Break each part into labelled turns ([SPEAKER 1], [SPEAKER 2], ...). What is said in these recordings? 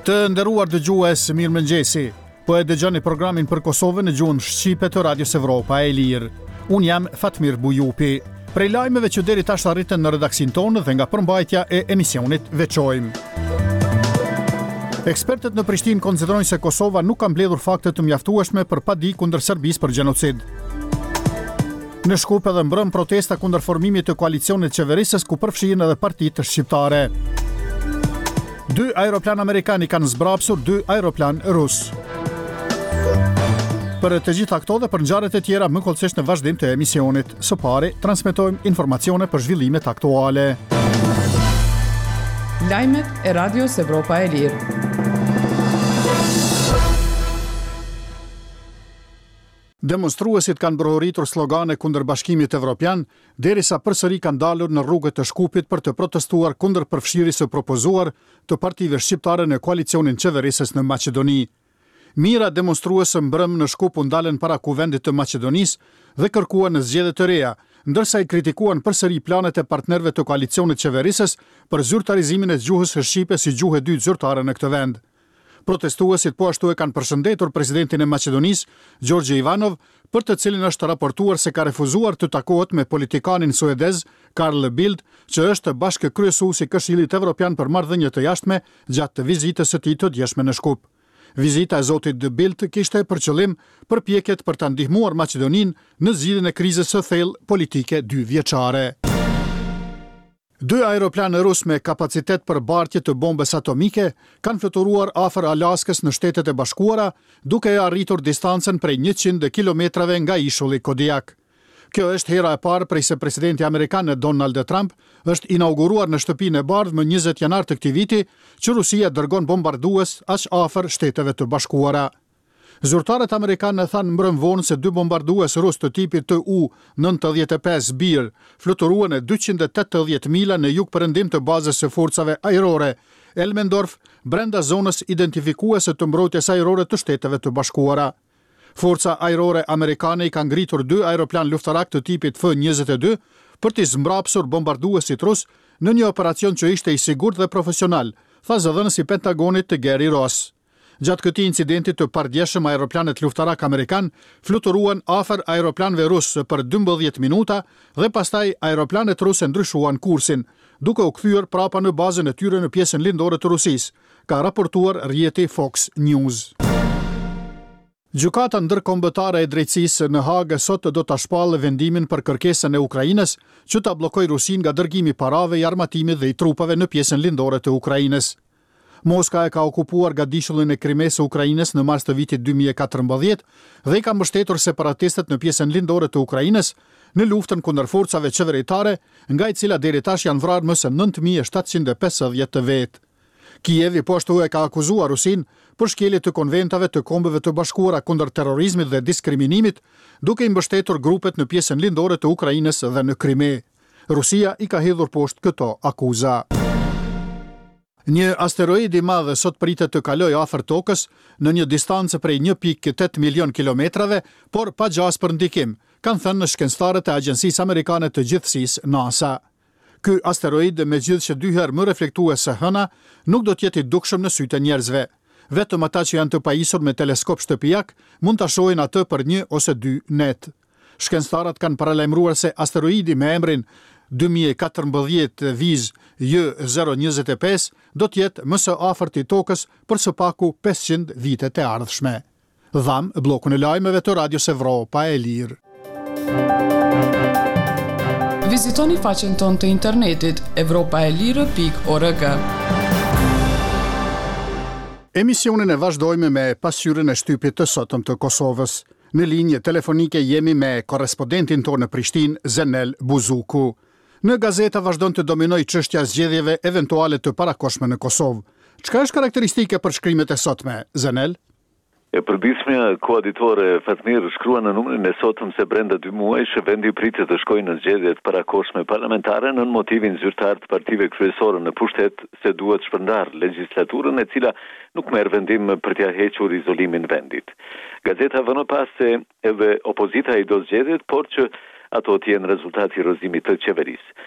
[SPEAKER 1] Të nderuar dëgjues, mirëmëngjesi. Po e dëgjoni programin për Kosovën në gjuhën shqipe të Radios Evropa e Lirë. Unë jam Fatmir Bujupi. Prej lajmeve që deri tash arritën në redaksin tonë dhe nga përmbajtja e emisionit veçojmë. Ekspertët në Prishtinë konsiderojnë se Kosova nuk ka mbledhur fakte të mjaftueshme për padi kundër Serbisë për gjenocid. Në Shkup edhe mbrëm protesta kundër formimit të koalicionit qeverisës ku përfshihen edhe partitë shqiptare. 2 aeroplan amerikani kanë zbrapsur 2 aeroplan rus. Për të gjitha këto dhe për ngjarjet e tjera më kollësisht në vazhdim të emisionit. Së pari, transmetojmë informacione për zhvillimet aktuale.
[SPEAKER 2] Lajmet e Radios Evropa e Lirë.
[SPEAKER 1] Demonstruesit kanë brohuritur slogane kundër Bashkimit Evropian, derisa përsëri kanë dalur në rrugët e Shkupit për të protestuar kundër përfshirjes së propozuar të partive shqiptare në koalicionin qeverisës në Maqedoni. Mira demonstruesë mbrëm në Shkup u ndalën para kuvendit të Maqedonisë dhe kërkuan zgjedhje të reja, ndërsa i kritikuan përsëri planet e partnerëve të koalicionit qeverisës për zyrtarizimin e gjuhës së shqipe si gjuhë e dytë zyrtare në këtë vend. Protestuesit po ashtu e kanë përshëndetur presidentin e Maqedonisë, Gjorgje Ivanov, për të cilin është raportuar se ka refuzuar të takohet me politikanin suedez Carl Bildt, që është bashkëkryesuesi i Këshillit Evropian për marrëdhënie të jashtme gjatë të vizitës së tij të djeshme në Shkup. Vizita e zotit Bildt kishte për qëllim përpjekjet për ta ndihmuar Maqedoninë në zgjidhjen e krizës së thellë politike 2 vjeçare. 2 aeroplanë rus me kapacitet për bartje të bombës atomike kanë fluturuar afër Alaskës në Shtetet e Bashkuara, duke arritur distancën prej 100 kilometrave nga ishulli Kodiak. Kjo është hera e parë prej se presidenti amerikan Donald Trump është inauguruar në shtëpinë e bardhë më 20 janar të këtij viti, që Rusia dërgon bombardues aq afër Shteteve të Bashkuara. Zyrtarët amerikanë thanë mbrëm vonë se 2 bombardues rus të tipit Tu-95 Bir fluturuan e 280 mila në jug-perëndim të bazës së forcave ajrore Elmendorf, brenda zonës identifikuese të mbrojtjes ajrore të Shteteve të Bashkuara. Forca ajrore amerikane i ka ngritur 2 aeroplan luftarak të tipit F-22 për t'i zmbrapsur bombarduesit rus në një operacion që ishte i sigurt dhe profesional, tha zëdhënësi Pentagonit të Gary Ross. Gjatë këtij incidenti të pardjeshëm, aeroplanet luftarak amerikan fluturuan afër aeroplanëve rusë për 12 minuta dhe pastaj aeroplanet ruse ndryshuan kursin, duke u kthyer prapa në bazën e tyre në pjesën lindore të Rusisë, ka raportuar rrjeti Fox News. Gjykata ndërkombëtare e drejtësisë në Hagë sot do ta shpallë vendimin për kërkesën e Ukrainës që ta bllokojë Rusinë nga dërgimi parave i armatimit dhe i trupave në pjesën lindore të Ukrainës. Moska e ka okupuar gadishullin e Krimes së Ukrainës në mars të vitit 2014 dhe i ka mbështetur separatistët në pjesën lindore të Ukrainës në luftën kundër forcave qeveritare, nga i cila deri tash janë vrarë më së 9750 të vetë. Kijevi po ashtu e ka akuzuar Rusinë për shkelje të konventave të Kombeve të Bashkuara kundër terrorizmit dhe diskriminimit, duke i mbështetur grupet në pjesën lindore të Ukrainës dhe në Krime. Rusia i ka hedhur poshtë këto akuza. Një asteroid i madh sot pritet të kalojë afër Tokës në një distancë prej 1.8 milion kilometrave, por pa gjas për ndikim, kanë thënë shkencëtarët e Agjencisë Amerikane të Gjithësisë NASA. Ky asteroid, megjithëse që 2 herë më reflektues se hëna, nuk do të jetë i dukshëm në sytë e njerëzve. Vetëm ata që janë të pajisur me teleskop shtëpiak mund ta shohin atë për 1 ose 2 net. Shkencëtarët kanë paralajmëruar se asteroidi me emrin 2014 Viz J025 do të jetë më së afërt i Tokës për së paku 500 vitet e ardhshme. Dham bllokun e lajmeve të Radios Evropa e Lirë.
[SPEAKER 2] Vizitoni faqen tonë të internetit evropaelire.org.
[SPEAKER 1] Emisionin e vazhdojmë me pasqyrën e shtypit të sotëm të Kosovës. Në linjë telefonike jemi me korrespondentin tonë në Prishtinë, Zenel Buzuku. Në gazeta vazhdon të dominoj çështja zgjedhjeve eventuale të parakoshme në Kosovë. Çka është karakteristike për shkrimet e sotme, Zenel?
[SPEAKER 3] E përditshmja koaditore Fatmir shkruan në numrin e sotëm se brenda 2 muajsh vendi pritet të shkojë në zgjedhjet parakoshme parlamentare nën motivin zyrtar të partive kryesore në pushtet se duhet shpërndar legjislaturën e cila nuk merr vendim për t'ia hequr izolimin vendit. Gazeta vënë pas se edhe opozita i do zgjedhjet, por që ato të jenë rezultati i rozimit të qeverisë.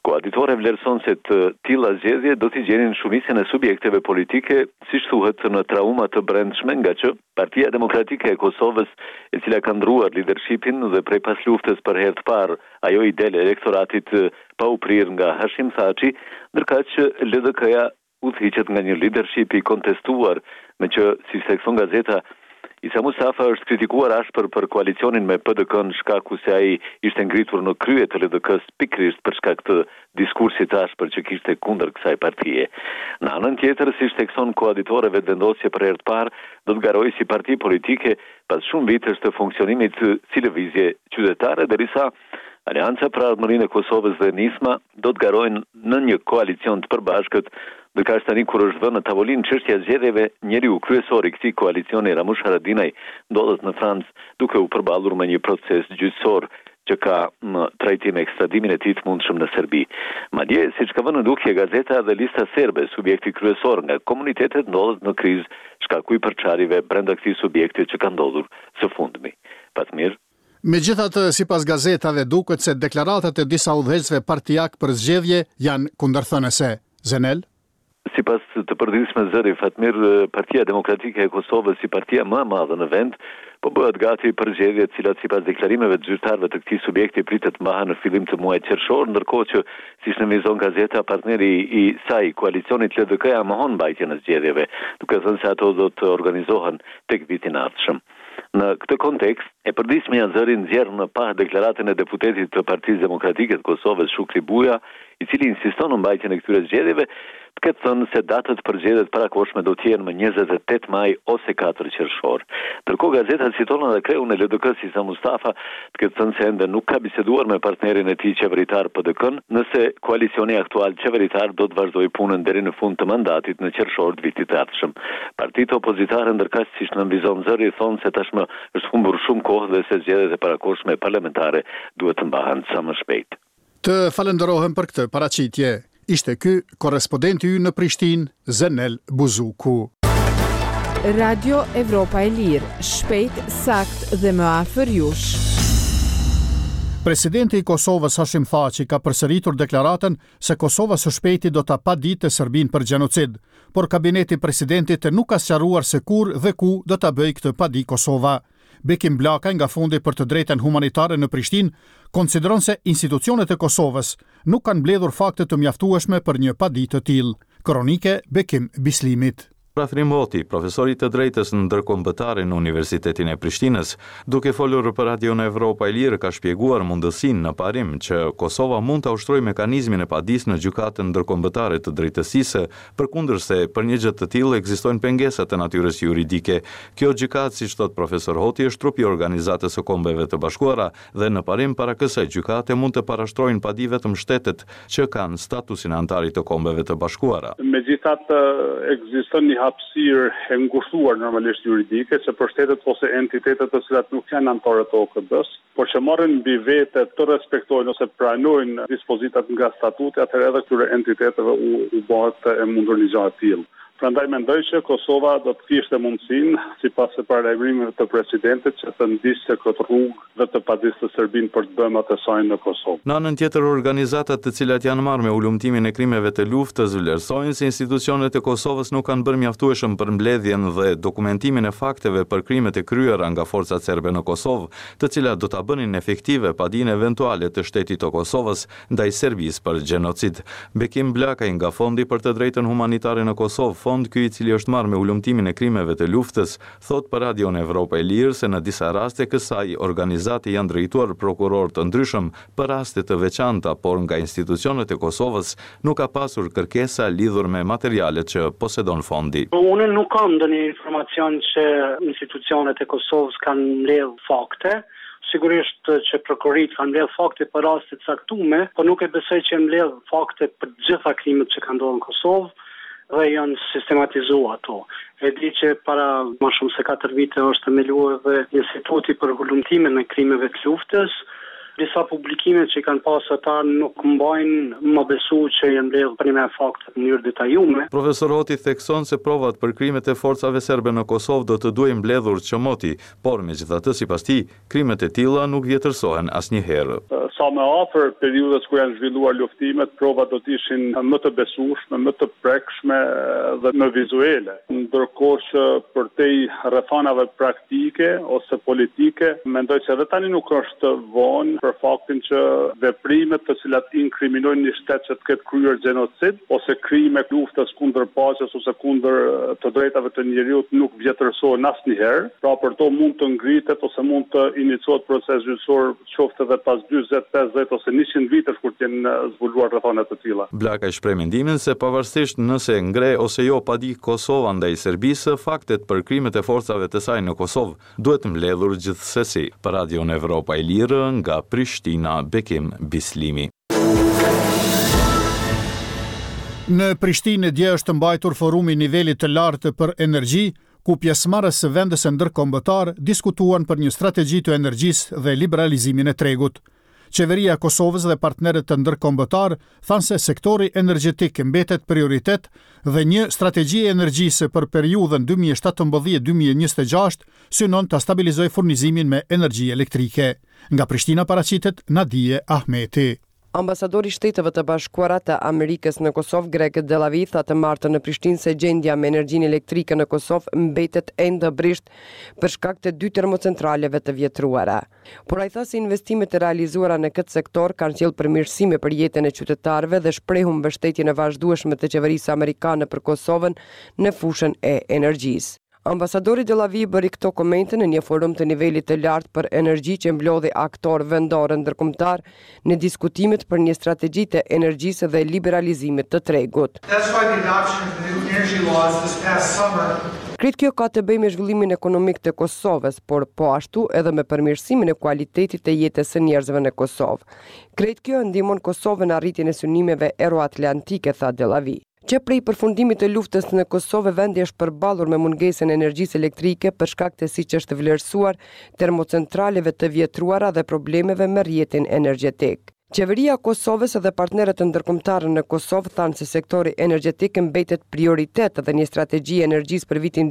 [SPEAKER 3] Koaditore vlerëson se të tilla zgjedhje do t'i gjenin shumicën e subjekteve politike, siç thuhet, në trauma të brendshme, nga që Partia Demokratike e Kosovës, e cila ka ndruar leadershipin dhe prej pas luftës për herë të parë, ajo i del elektoratit pa u prirë nga Hashim Thaçi, ndërkaq që LDK-ja udhëhiqet nga një leadership i kontestuar, me që, si thekson gazeta, Isa Mustafa është kritikuar ashpër për koalicionin me PDK-n shkaku se ai ishte ngritur në krye të LDK-s pikërisht për shkak të diskursit ashpër që kishte kundër kësaj partie. Në anën tjetër, siç thekson koaditore vetëvendosje për herë të parë, do të garojë si parti politike pas shumë vitesh të funksionimit si lëvizje qytetare, derisa Aleanca për Ardhmërinë e Kosovës dhe Nisma do të garojnë në një koalicion të përbashkët. Ndërkaq tani kur është vënë në tavolinë çështja e zgjedhjeve, njeriu kryesor i këtij koalicioni, Ramush Haradinaj, ndodhet në Francë duke u përballur me një proces gjyqësor që ka në trajtim ekstradimin e tij të mundshëm në Serbi. Madje, siç ka vënë në dukje gazeta, dhe lista serbe, subjekti kryesor nga komunitetet, ndodhet në krizë shkaku i përçarjeve brenda këtij subjekti që ka ndodhur së fundmi. Patmir.
[SPEAKER 1] Megjithatë, sipas gazetave, duket se deklaratat e disa udhëheqësve partijak për zgjedhje janë kundërthënëse. Zenel?
[SPEAKER 3] Sipas të përditshme zëri Fatmir, Partia Demokratike e Kosovës, si partia më e madhe në vend, po bëhet gati për zgjedhjet, të cilat sipas deklarimeve të zyrtarëve të këtij subjekti pritet mbahen në fillim të muajit qershor, ndërkohë që, siç nënvizon gazeta, partneri i saj, koalicionit LDK-ja, mohon mbajtjen e zgjedhjeve, duke thënë se ato do të organizohen tek viti i ardhshëm. Në këtë kontekst, e përditshmja zëri nxjerr në pa deklaratën e deputetit të Partisë Demokratike të Kosovës, Shukri Buja, i cili insiston në mbajtjen e këtyre zgjedhjeve, të ketë thënë se datët për zgjedhjet parakohshme do të jenë më 28 maj ose 4 qershor. Ndërkohë gazeta citon edhe kreun e LDK-s Isa Mustafa, të ketë thënë se ende nuk ka biseduar me partnerin e tij qeveritar PDK-n, nëse koalicioni aktual qeveritar do të vazhdojë punën deri në fund të mandatit në qershor të vitit të ardhshëm. Partitë opozitare, ndërkaq, siç nënvizon zëri, thonë se tashmë është humbur shumë kohë dhe se zgjedhjet e parakohshme parlamentare duhet të mbahen sa më shpejt.
[SPEAKER 1] Të falenderohem për këtë paraqitje. Ishte ky korrespondenti ynë në Prishtinë, Zenel Buzuku.
[SPEAKER 4] Radio Evropa e Lirë, shpejt, sakt dhe më afër jush.
[SPEAKER 1] Presidenti i Kosovës Hashim Thaçi ka përsëritur deklaratën se Kosova së shpejti do ta paditë Serbinë për gjenocid, por kabineti i presidentit nuk ka sqaruar se kur dhe ku do ta bëjë këtë padi Kosova. Bekim Blaka, nga Fondi për të Drejtën Humanitare në Prishtinë, konsideron se institucionet e Kosovës nuk kanë mbledhur fakte të mjaftueshme për një padi të tillë. Kronike Bekim Bislimit.
[SPEAKER 5] Rafrim Hoti, profesori të drejtës në ndërkombëtare në Universitetin e Prishtinës, duke folur për Radion Evropa e Lirë, ka shpjeguar mundësinë në parim që Kosova mund të ushtrojë mekanizmin e padisë në gjykatën ndërkombëtare të drejtësisë, përkundërse për një gjë të tillë ekzistojnë pengesa të natyrës juridike. Kjo gjykatë, siç thot profesor Hoti, është trupi i Organizatës së Kombeve të Bashkuara dhe në parim para kësaj gjykate mund të parashtrojnë padi vetëm shtetet që kanë statusin e antarit të Kombeve të Bashkuara.
[SPEAKER 6] Megjithatë, ekziston një hapësirë e ngushtuar normalisht juridike që për shtetet ose entitetet të cilat nuk janë anëtarë të OKB-s, por që marrin mbi vete të respektojnë ose pranojnë dispozitat nga statuti, atëherë edhe këtyre entiteteve u bëhet e mundur një gjë e tillë. Prandaj mendoj që Kosova do të kishte mundësinë, sipas së paralajmërimeve të presidentit, që të ndisë këtë rrugë dhe të padisë Serbinë për të bëmat e saj në Kosovë.
[SPEAKER 5] Në anën tjetër, organizatat të cilat janë marrë me ulumtimin e krimeve të luftës vlerësojnë se institucionet e Kosovës nuk kanë bërë mjaftueshëm për mbledhjen dhe dokumentimin e fakteve për krimet e kryera nga forcat serbe në Kosovë, të cilat do ta bënin efektive padinë eventuale të shtetit të Kosovës ndaj Serbisë për gjenocid. Bekim Blakaj, nga Fondi për të Drejtën Humanitare në Kosovë, fond ky i cili është marrë me ulumtimin e krimeve të luftës, thot për Radion Evropa e Lirë se në disa raste kësaj organizati janë drejtuar prokurorë të ndryshëm për raste të veçanta, por nga institucionet e Kosovës nuk ka pasur kërkesa lidhur me materialet që posedon fondi.
[SPEAKER 7] Unë nuk kam ndonjë informacion që institucionet e Kosovës kanë mbledhur fakte. Sigurisht që prokurorit kanë mbledhur fakte për raste të caktuara, por nuk e besoj që mbledh fakte për të gjitha krimet që kanë ndodhur në Kosovë dhe janë sistematizuar ato. E di që para më shumë se 4 vite është themeluar dhe Instituti për Hulumtimin e Krimeve të Luftës disa publikime që kanë pasur ata nuk mbajnë më besu që janë mbledhur për me fakte në mënyrë detajume.
[SPEAKER 5] Profesor Hoti thekson se provat për krimet e forcave serbe në Kosovë do të duhen mbledhur çmoti, por megjithatë sipas tij, krimet e tilla nuk vjetërsohen asnjëherë.
[SPEAKER 6] Sa më afër periudhës kur janë zhvilluar luftimet, provat do të ishin më të besueshme, më të prekshme dhe më vizuele. Ndërkohë që për te rrethanave praktike ose politike, mendoj se edhe tani nuk është vonë për faktin që veprimet të cilat inkriminojnë një shtet që të ketë kryer gjenocid ose krime luftës kundër paqes ose kundër të drejtave të njerëzit nuk vjetërsohen asnjëherë. Pra për to mund të ngritet ose mund të iniciohet proces gjyqësor qoftë edhe pas 40, 50 ose 100 vitesh kur të jenë zbuluar rrethana të tilla.
[SPEAKER 5] Blaka shpreh mendimin se pavarësisht nëse ngre ose jo padi Kosova ndaj Serbisë, faktet për krimet e forcave të saj në Kosovë duhet mbledhur gjithsesi. Për Radion Evropa e Lirë nga Prishtina, Bekim Bislimi.
[SPEAKER 1] Në Prishtinë dje është mbajtur forumi nivelit të lartë për energji, ku pjesëmarrës së vendese ndërkombëtar diskutuan për një strategji të energjisë dhe liberalizimin e tregut. Qeveria e Kosovës dhe partnerët të ndërkombëtar thanë se sektori energjetik mbetet prioritet dhe një strategji e energjisë për periudhën 2017-2026 synon të stabilizojë furnizimin me energji elektrike. Nga Prishtina paraqitet Nadije Ahmeti.
[SPEAKER 8] Ambasadori Shteteve të Bashkuara të Amerikës në Kosovë, Greg Delavi, tha të martën në Prishtinë se gjendja me energjinë elektrike në Kosovë mbetet ende brisht për shkak të 2 termocentraleve të vjetruara. Por ai tha se investimet e realizuara në këtë sektor kanë sjellë përmirësime për jetën e qytetarëve dhe shprehu mbështetjen e vazhdueshme të qeverisë amerikane për Kosovën në fushën e energjisë. Ambasadori Delavi bëri këto komente në një forum të nivelit të lartë për energji që mblodhi aktorë vendorë ndërkombëtar në diskutimet për një strategji të energjisë dhe liberalizimit të tregut. Kretë kjo ka të bëjë me zhvillimin ekonomik të Kosovës, por po ashtu edhe me përmirësimin e kualitetit të jetës së njerëzve në Kosovë. Kretë kjo ndihmon Kosovën në arritjen e synimeve euroatlantike, tha Delavi. Që prej përfundimit të luftës në Kosovë vendi është përballur me mungesën e energjisë elektrike për shkak të siç është vlerësuar termocentraleve të vjetruara dhe problemeve me rrjetin energjetik. Qeveria e Kosovës dhe partnerët ndërkombëtarë në Kosovë thanë se sektori energjetik mbetet prioritet dhe një strategji e energjisë për vitin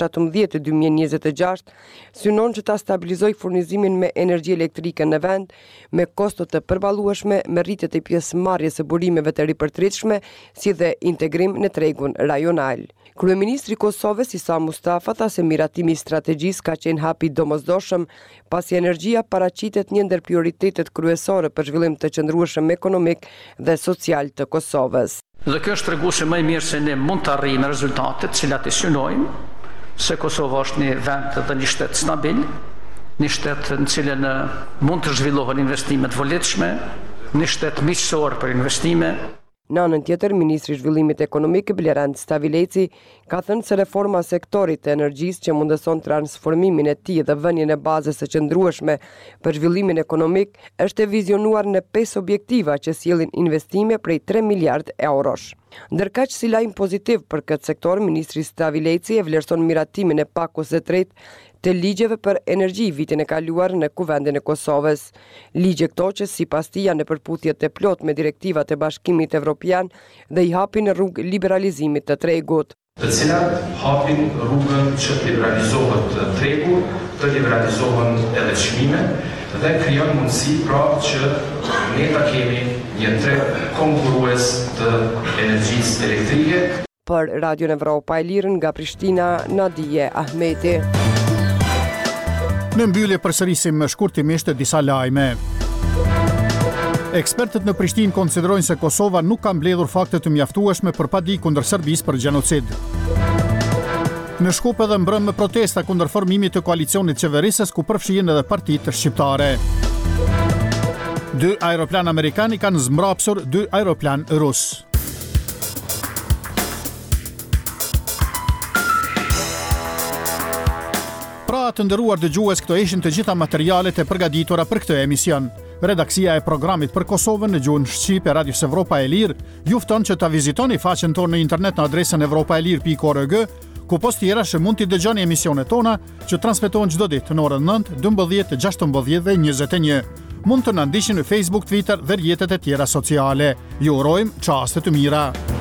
[SPEAKER 8] 2017-2026 synon që ta stabilizojë furnizimin me energji elektrike në vend me kosto të përballueshme me rritje të pjesëmarrjes së burimeve të ripërtritshme si dhe integrim në tregun rajonal. Kryeministri i Kosovës Isa Mustafa tha se miratimi i strategjisë ka qenë hap i domosdoshëm pasi energjia paraqitet një ndër prioritetet kryesore për zhvillim të qëndrueshëm ekonomik dhe social të Kosovës.
[SPEAKER 9] Dhe kjo është treguese më mirë se ne mund të arrijmë rezultatet, cilat i synojmë, se Kosova është një vend dhe një shtet stabil, një shtet në cilën mund të zhvillohen investimet volitshme, një shtet miqësor për investime.
[SPEAKER 8] Në anën tjetër, Ministri i Zhvillimit Ekonomik Blerand Stavileci ka thënë se reforma e sektorit të energjisë që mundëson transformimin e tij dhe vënien e bazës së qëndrueshme për zhvillimin ekonomik është e vizionuar në 5 objektiva që sjellin investime prej 3 miliard eurosh. Ndërkaq si lajm pozitiv për këtë sektor, Ministri Stavileci e vlerëson miratimin e pakos së tretë të ligjeve për energji vitin e kaluar në Kuvendin e Kosovës. Ligje këto që sipas tij janë në përputhje të plot me direktivat e Bashkimit Evropian dhe i hapin rrugë liberalizimit të tregut.
[SPEAKER 10] Të cilat hapin rrugën që të liberalizohet tregu, të liberalizohen edhe çmimet dhe krijon mundësi pra që ne ta kemi një treg konkurrues të energjisë elektrike.
[SPEAKER 8] Për Radion Evropa e Lirë nga Prishtina, Nadije Ahmeti.
[SPEAKER 1] Në mbyllje përsërisim shkurtimisht disa lajme. Ekspertët në Prishtinë konsiderojnë se Kosova nuk ka mbledhur fakte të mjaftueshme për padi kundër Serbisë për gjenocid. Në Shkup edhe mbrëm me protesta kundër formimit të koalicionit qeverisës ku përfshihen edhe partitë shqiptare. 2 aeroplan amerikan i kanë zmbrapsur 2 aeroplan rus. Pra të nderuar dëgjues, këto ishin të gjitha materialet e përgatitura për këtë emision. Redaksia e programit për Kosovën në gjuhën shqipe Radios Evropa e Lirë ju fton që ta vizitoni faqen tonë në internet në adresën evropaelir.org, ku post tjera që mund t'i dëgjoni emisionet tona që transmetohen çdo ditë në orën 9, 12, 16 dhe 21. mund të na ndiqni në Facebook, Twitter dhe rrjetet e tjera sociale. Ju urojmë çaste të mira.